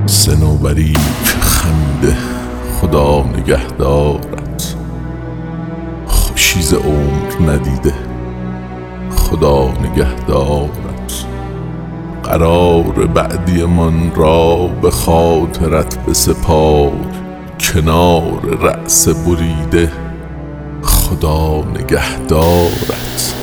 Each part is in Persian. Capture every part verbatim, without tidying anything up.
صنوبری که خنده خدا نگهدارت، خوشی ز عمر ندیده خدا نگهدارت. قرار بعدی من را به خاطرت بسپار، کنار رأس بریده خدا نگهدارت.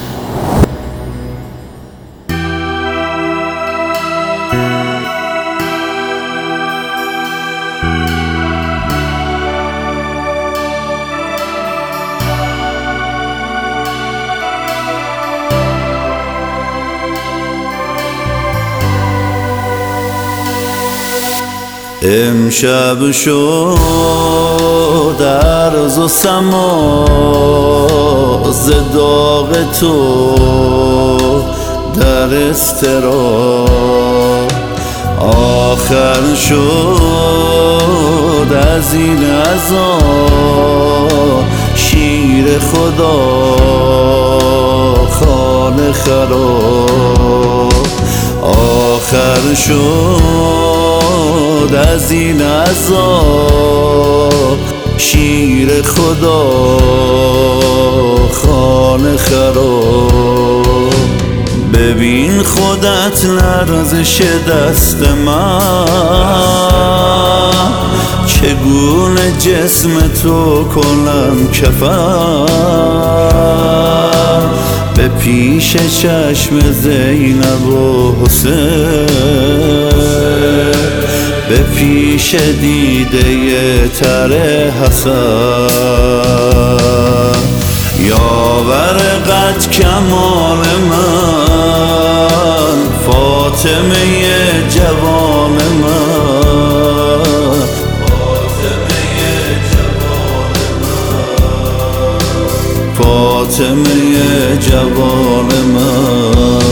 امشب شد عرض و سما ز داغ تو در اضطراب، آخر شد از این عذاب شیر خدا خانه خراب، آخر شد از این عذاب شیر خدا خانه خراب. ببین خودت لرزش دست من، چگونه جسم تو کنم کفن، به پیش چشم زینب و حسین، به پیش دیده تر حسن. یاور قد کمال من، فاطمه جوان من، فاطمه جوان من، فاطمه جوان من.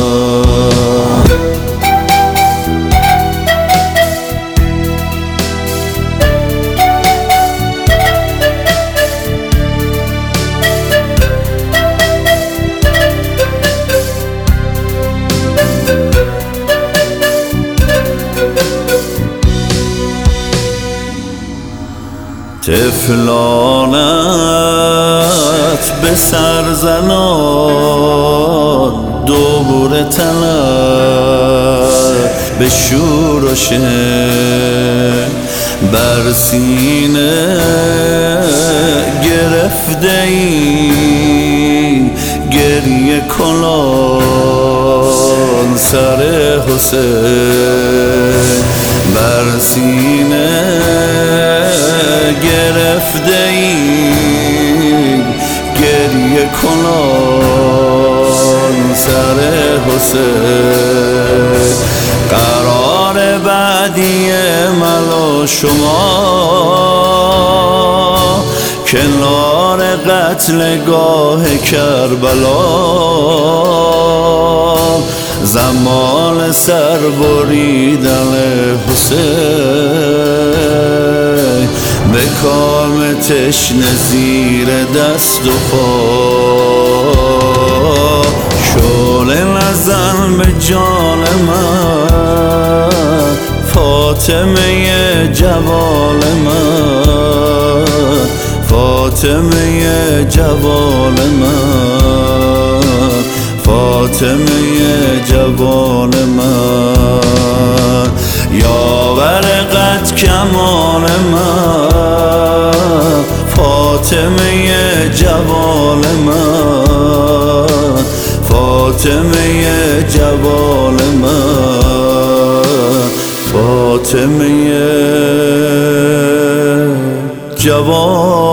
طفلانت به سر زنان دور تنت به شور و شن، بر سینه گرفته ای گریه کنان سر حسین، بر سینه گرفته ای گریه کنان سر حسین. قرار بعدی من و شما کنار قتلگاه کربلا، زمان سر بریدن حسین، به کام تشنه زیر دست و پا، شعله نزن به جان من، فاطمه جوان من، فاطمه جوان من، فاطمه جوان من. یاور قد کمال من، فاطمه جوان من، فاطمه جوان من، فاطمه جوان